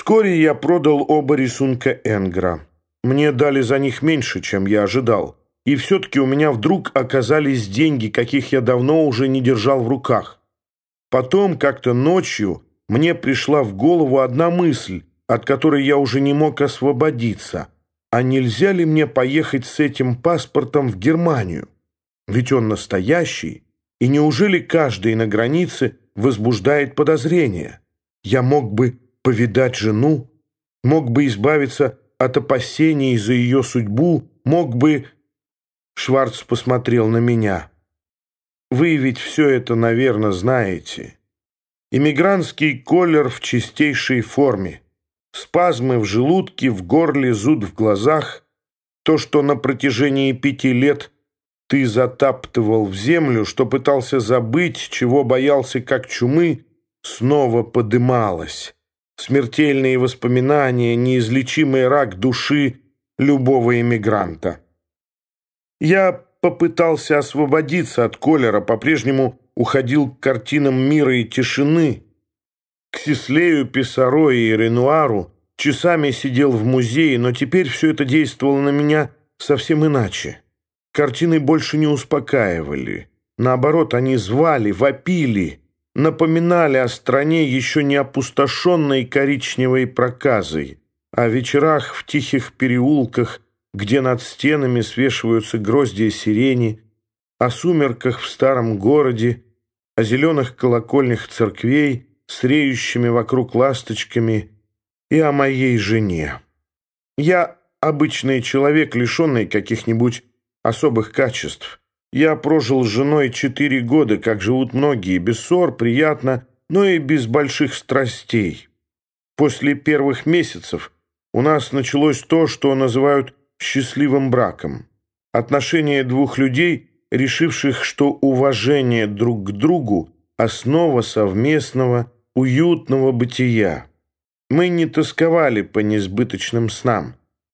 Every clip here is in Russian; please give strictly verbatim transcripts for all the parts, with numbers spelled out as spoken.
Вскоре я продал оба рисунка Энгра. Мне дали за них меньше, чем я ожидал. И все-таки у меня вдруг оказались деньги, каких я давно уже не держал в руках. Потом, как-то ночью, мне пришла в голову одна мысль, от которой я уже не мог освободиться. А нельзя ли мне поехать с этим паспортом в Германию? Ведь он настоящий, и неужели каждый на границе возбуждает подозрения? Я мог бы повидать жену, мог бы избавиться от опасений за ее судьбу, мог бы... Шварц посмотрел на меня. Вы ведь все это, наверное, знаете. Эмигрантский колер в чистейшей форме. Спазмы в желудке, в горле, зуд в глазах. То, что на протяжении пяти лет ты затаптывал в землю, что пытался забыть, чего боялся как чумы, снова подымалось. Смертельные воспоминания, неизлечимый рак души любого эмигранта. Я попытался освободиться от колера, по-прежнему уходил к картинам мира и тишины, к Сислею, Писаро и Ренуару, часами сидел в музее, но теперь все это действовало на меня совсем иначе. Картины больше не успокаивали. Наоборот, они звали, вопили, напоминали о стране, еще не опустошенной коричневой проказой, о вечерах в тихих переулках, где над стенами свешиваются гроздья сирени, о сумерках в старом городе, о зеленых колокольнях церквей с реющими вокруг ласточками и о моей жене. Я обычный человек, лишенный каких-нибудь особых качеств. Я прожил с женой четыре года, как живут многие, без ссор, приятно, но и без больших страстей. После первых месяцев у нас началось то, что называют счастливым браком. Отношения двух людей, решивших, что уважение друг к другу – основа совместного, уютного бытия. Мы не тосковали по несбыточным снам.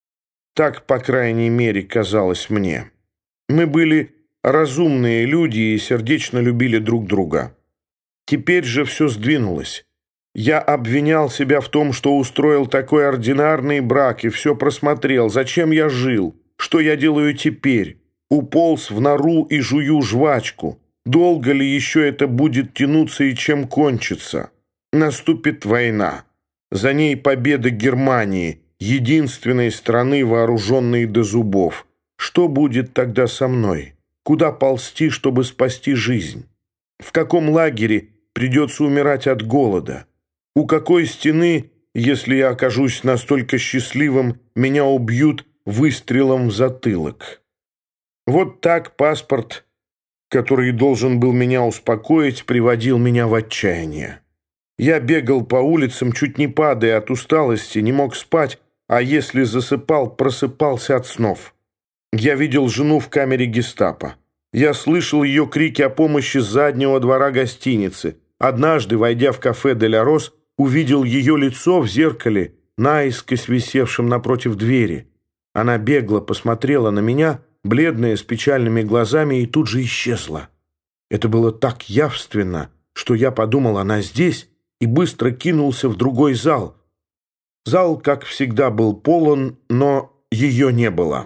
Так, по крайней мере, казалось мне. Мы были разумные люди и сердечно любили друг друга. Теперь же все сдвинулось. Я обвинял себя в том, что устроил такой ординарный брак и все просмотрел. Зачем я жил? Что я делаю теперь? Уполз в нору и жую жвачку. Долго ли еще это будет тянуться и чем кончится? Наступит война. За ней победа Германии, единственной страны, вооруженной до зубов. Что будет тогда со мной? Куда ползти, чтобы спасти жизнь? В каком лагере придется умирать от голода? У какой стены, если я окажусь настолько счастливым, меня убьют выстрелом в затылок? Вот так паспорт, который должен был меня успокоить, приводил меня в отчаяние. Я бегал по улицам, чуть не падая от усталости, не мог спать, а если засыпал, просыпался от снов. Я видел жену в камере гестапо. Я слышал ее крики о помощи с заднего двора гостиницы. Однажды, войдя в кафе «Де ля Рос», увидел ее лицо в зеркале, наискось висевшем напротив двери. Она бегло посмотрела на меня, бледная, с печальными глазами, и тут же исчезла. Это было так явственно, что я подумал, она здесь, и быстро кинулся в другой зал. Зал, как всегда, был полон, но ее не было.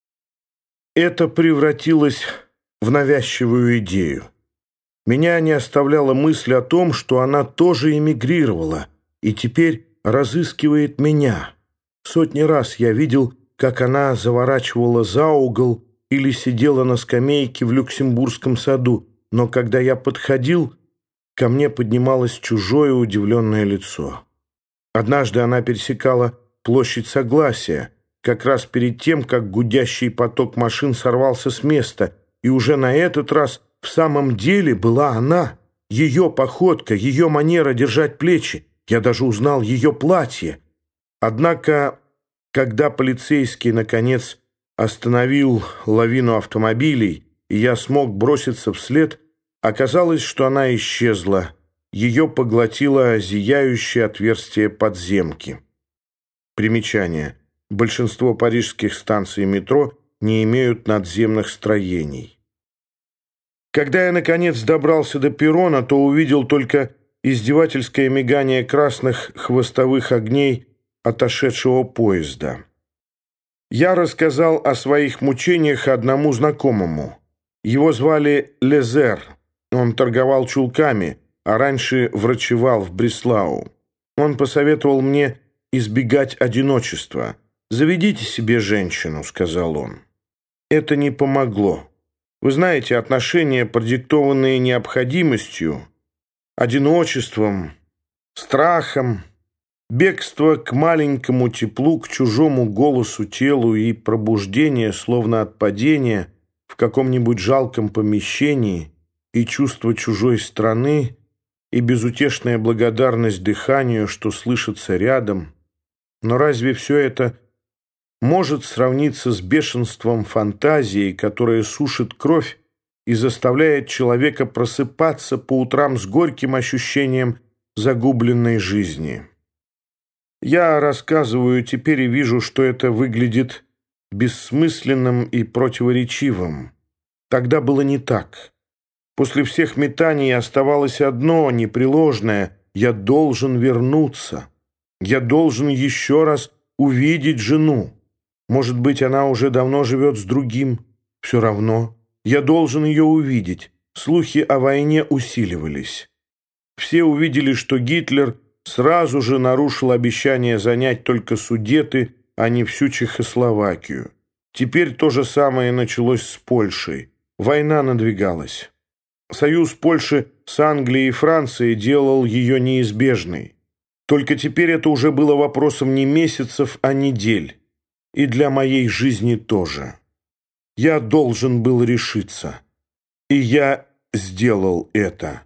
Это превратилось в навязчивую идею. Меня не оставляла мысль о том, что она тоже эмигрировала и теперь разыскивает меня. Сотни раз я видел, как она заворачивала за угол или сидела на скамейке в Люксембургском саду, но когда я подходил, ко мне поднималось чужое удивленное лицо. Однажды она пересекала площадь Согласия, как раз перед тем, как гудящий поток машин сорвался с места, и уже на этот раз в самом деле была она, ее походка, ее манера держать плечи. Я даже узнал ее платье. Однако, когда полицейский, наконец, остановил лавину автомобилей, и я смог броситься вслед, оказалось, что она исчезла. Ее поглотило зияющее отверстие подземки. Примечание. Большинство парижских станций метро не имеют надземных строений. Когда я, наконец, добрался до перрона, то увидел только издевательское мигание красных хвостовых огней отошедшего поезда. Я рассказал о своих мучениях одному знакомому. Его звали Лезер. Он торговал чулками, а раньше врачевал в Бреслау. Он посоветовал мне избегать одиночества. «Заведите себе женщину», — сказал он. Это не помогло. Вы знаете, отношения, продиктованные необходимостью, одиночеством, страхом, бегство к маленькому теплу, к чужому голосу, телу и пробуждение, словно от падения, в каком-нибудь жалком помещении, и чувство чужой страны, и безутешная благодарность дыханию, что слышится рядом. Но разве все это может сравниться с бешенством фантазии, которая сушит кровь и заставляет человека просыпаться по утрам с горьким ощущением загубленной жизни? Я рассказываю теперь и вижу, что это выглядит бессмысленным и противоречивым. Тогда было не так. После всех метаний оставалось одно непреложное: я должен вернуться. Я должен еще раз увидеть жену. Может быть, она уже давно живет с другим. Все равно. Я должен ее увидеть. Слухи о войне усиливались. Все увидели, что Гитлер сразу же нарушил обещание занять только Судеты, а не всю Чехословакию. Теперь то же самое началось с Польшей. Война надвигалась. Союз Польши с Англией и Францией делал ее неизбежной. Только теперь это уже было вопросом не месяцев, а недель. И для моей жизни тоже. Я должен был решиться. И я сделал это.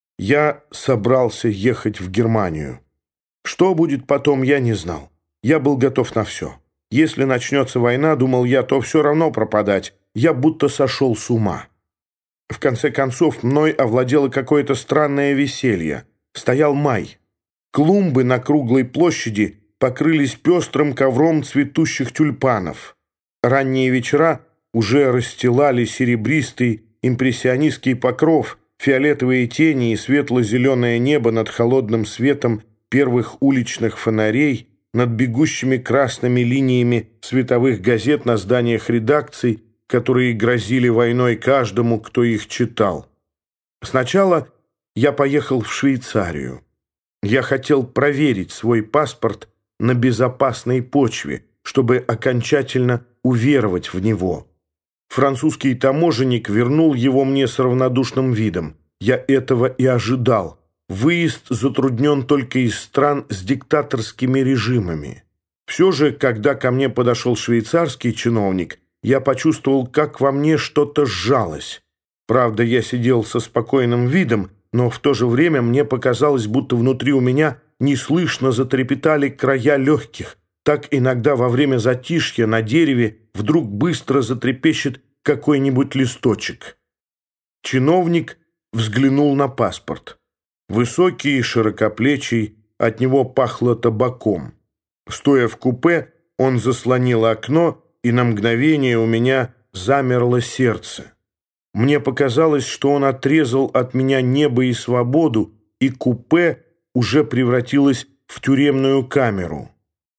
Я собрался ехать в Германию. Что будет потом, я не знал. Я был готов на все. Если начнется война, думал я, то все равно пропадать. Я будто сошел с ума. В конце концов, мной овладело какое-то странное веселье. Стоял май. Клумбы на круглой площади покрылись пестрым ковром цветущих тюльпанов. Ранние вечера уже расстилали серебристый импрессионистский покров, фиолетовые тени и светло-зеленое небо над холодным светом первых уличных фонарей, над бегущими красными линиями световых газет на зданиях редакций, которые грозили войной каждому, кто их читал. Сначала я поехал в Швейцарию. Я хотел проверить свой паспорт на безопасной почве, чтобы окончательно уверовать в него. Французский таможенник вернул его мне с равнодушным видом. Я этого и ожидал. Выезд затруднен только из стран с диктаторскими режимами. Все же, когда ко мне подошел швейцарский чиновник, я почувствовал, как во мне что-то сжалось. Правда, я сидел со спокойным видом, но в то же время мне показалось, будто внутри у меня неслышно затрепетали края легких. Так иногда во время затишья на дереве вдруг быстро затрепещет какой-нибудь листочек. Чиновник взглянул на паспорт. Высокий, широкоплечий, от него пахло табаком. Стоя в купе, он заслонил окно, и на мгновение у меня замерло сердце. Мне показалось, что он отрезал от меня небо и свободу, и купе уже превратилось в тюремную камеру.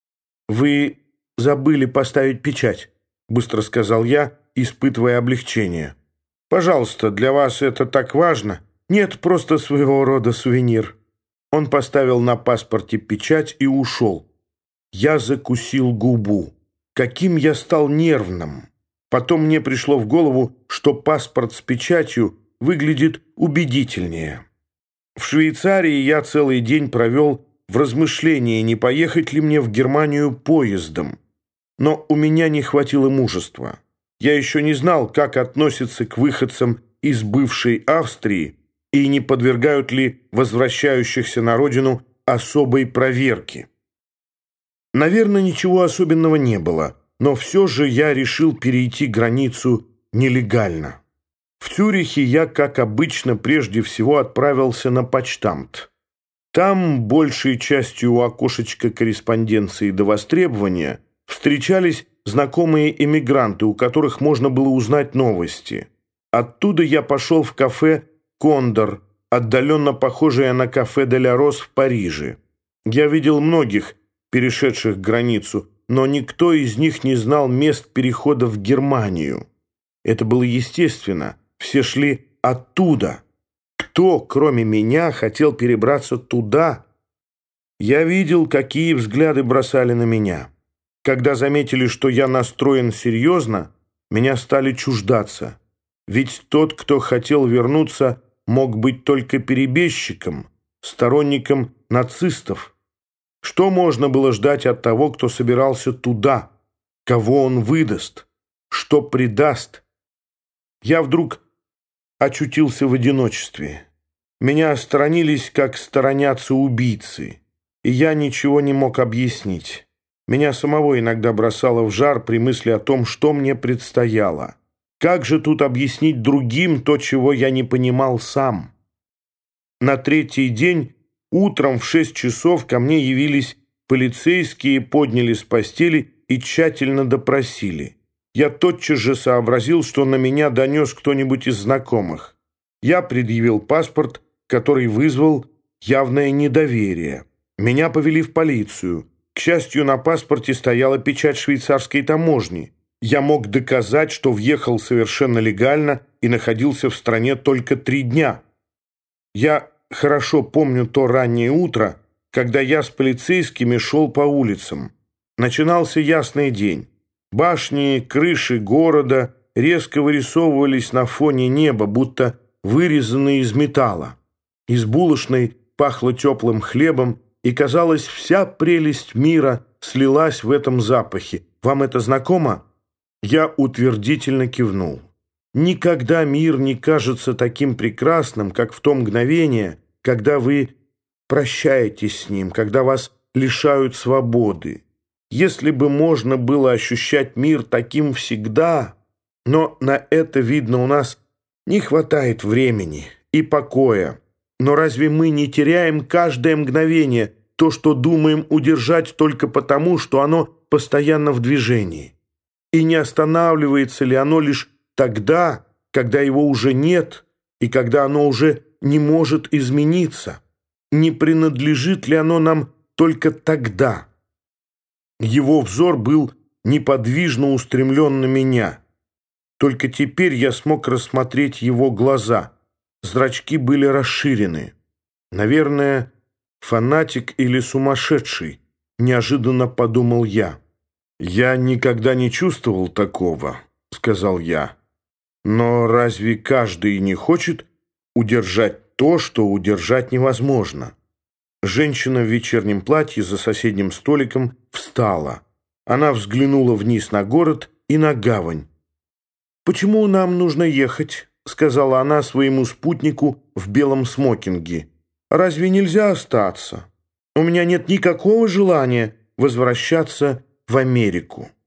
«Вы забыли поставить печать», — быстро сказал я, испытывая облегчение. «Пожалуйста, для вас это так важно?» «Нет, просто своего рода сувенир». Он поставил на паспорте печать и ушел. Я закусил губу. Каким я стал нервным. Потом мне пришло в голову, что паспорт с печатью выглядит убедительнее. В Швейцарии я целый день провел в размышлении, не поехать ли мне в Германию поездом. Но у меня не хватило мужества. Я еще не знал, как относятся к выходцам из бывшей Австрии и не подвергают ли возвращающихся на родину особой проверке. Наверное, ничего особенного не было, но все же я решил перейти границу нелегально. В Цюрихе я, как обычно, прежде всего отправился на почтамт. Там, большей частью у окошечка корреспонденции до востребования, встречались знакомые эмигранты, у которых можно было узнать новости. Оттуда я пошел в кафе «Кондор», отдаленно похожее на кафе «Де ля Рос» в Париже. Я видел многих перешедших границу, но никто из них не знал мест перехода в Германию. Это было естественно, все шли оттуда. Кто, кроме меня, хотел перебраться туда? Я видел, какие взгляды бросали на меня. Когда заметили, что я настроен серьезно, меня стали чуждаться. Ведь тот, кто хотел вернуться, мог быть только перебежчиком, сторонником нацистов. Что можно было ждать от того, кто собирался туда? Кого он выдаст? Что предаст? Я вдруг очутился в одиночестве. Меня сторонились, как сторонятся убийцы, и я ничего не мог объяснить. Меня самого иногда бросало в жар при мысли о том, что мне предстояло. Как же тут объяснить другим то, чего я не понимал сам? На третий день утром в шесть часов ко мне явились полицейские, подняли с постели и тщательно допросили. Я тотчас же сообразил, что на меня донес кто-нибудь из знакомых. Я предъявил паспорт, который вызвал явное недоверие. Меня повели в полицию. К счастью, на паспорте стояла печать швейцарской таможни. Я мог доказать, что въехал совершенно легально и находился в стране только три дня. Я хорошо помню то раннее утро, когда я с полицейскими шел по улицам. Начинался ясный день. Башни, крыши города резко вырисовывались на фоне неба, будто вырезанные из металла. Из булочной пахло теплым хлебом, и, казалось, вся прелесть мира слилась в этом запахе. Вам это знакомо? Я утвердительно кивнул. Никогда мир не кажется таким прекрасным, как в то мгновение, когда вы прощаетесь с ним, когда вас лишают свободы. Если бы можно было ощущать мир таким всегда, но на это, видно, у нас не хватает времени и покоя. Но разве мы не теряем каждое мгновение, то, что думаем удержать только потому, что оно постоянно в движении? И не останавливается ли оно лишь тогда, когда его уже нет, и когда оно уже не может измениться? Не принадлежит ли оно нам только тогда? Его взор был неподвижно устремлен на меня. Только теперь я смог рассмотреть его глаза. Зрачки были расширены. Наверное, фанатик или сумасшедший, неожиданно подумал я. «Я никогда не чувствовал такого», — сказал я. «Но разве каждый не хочет удержать то, что удержать невозможно?» Женщина в вечернем платье за соседним столиком встала. Она взглянула вниз на город и на гавань. «Почему нам нужно ехать?» — сказала она своему спутнику в белом смокинге. «Разве нельзя остаться? У меня нет никакого желания возвращаться в Америку».